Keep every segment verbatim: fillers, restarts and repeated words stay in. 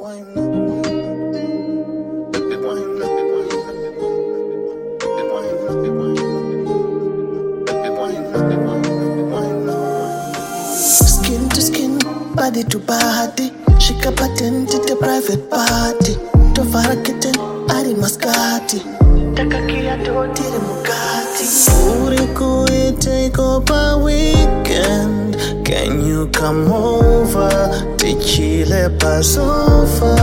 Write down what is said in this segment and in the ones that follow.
wine now. Baby wine now. Baby wine now. Baby wine now. Baby wine now. Baby wine now. Skin to skin, body to body. Shika patent to the private party. Tovara kitten, ari maskati. Takakia totiri mukati. Uri kuite kopa weekend. Can you come over? Tichile pa sofa.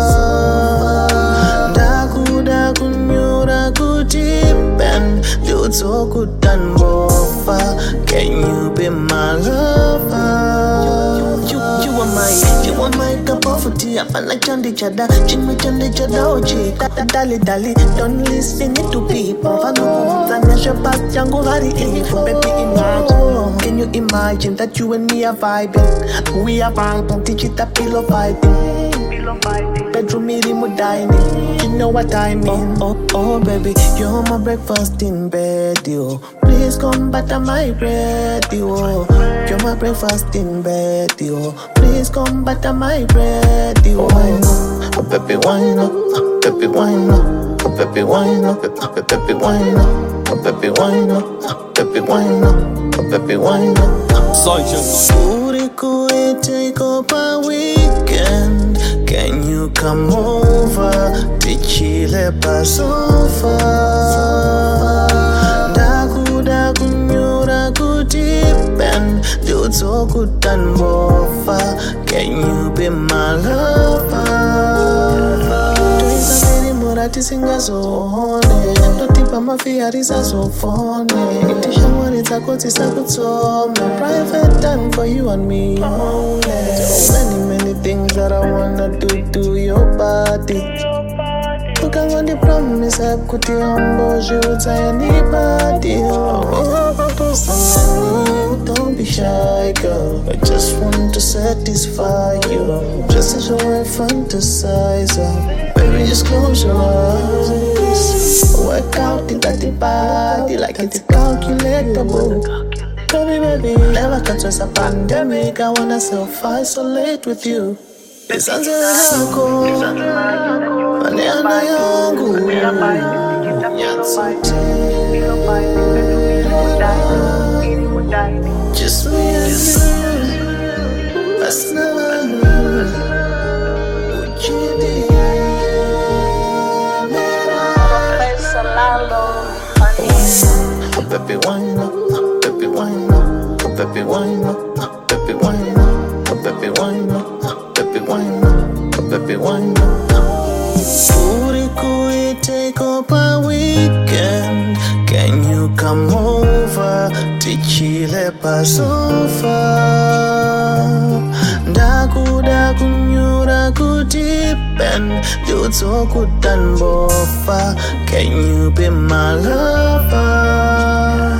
Daku daku nyura kutipen. Duto kutan bofa. Can you be my lover? You, you are my, you are my cup of tea. I feel like Chandi Chada, Chimmy Chandi Chada, Oji, Dali Dali. Don't listen it to people. Fano, Tanisha Pat, Jango Hari, baby, imagine. Can you imagine that you and me are vibing? We are vibing, teach it a pillow fighting. Bedroom meeting, we're dining. You know what I mean? Oh, oh, oh, baby, you're my breakfast in bed, yo. Please come butter my bread, yo. You're my breakfast in bed, yo. Please come butter my bread, yo. Oh, baby, wine up, oh, baby, wine up, oh, baby, wine up, oh, baby, wine up, oh, baby, wine up, oh, baby, wine up, oh, baby, wine up. Uri kuite kopa weekend. Can you come over? Tichile pa sofa. Daku daku nyura kutipen. Duto kutan bofa. Can you be my lover? Tuisa murati singa zohone. Notipa mafia risa zofone. Itisha mwanita koti sakutome. Private time for you and me only. Many many things that I wanna do to your body. Look at what the promise I could humble you to anybody. Oh, don't be shy, girl. I just want to satisfy you. Just as I fantasize. Baby, just close your eyes. Work out it at the body like it's calculatable. Baby, baby, never catch us a pandemic. I wanna self-isolate with you. Lisanze yako, maneno yangu, yatsote. Just me and you, that's never new. Ujidi, oh, baby, wine up, oh, baby, wine up, oh, baby, wine up, oh, baby, wine up, oh, baby, wine up. Baby wine up, oh baby wine up. Uri kuite kopa weekend. Can you come over? Tichile pa sofa. Daku daku nyura kutipen. Duto kutan bofa. Can you be my lover?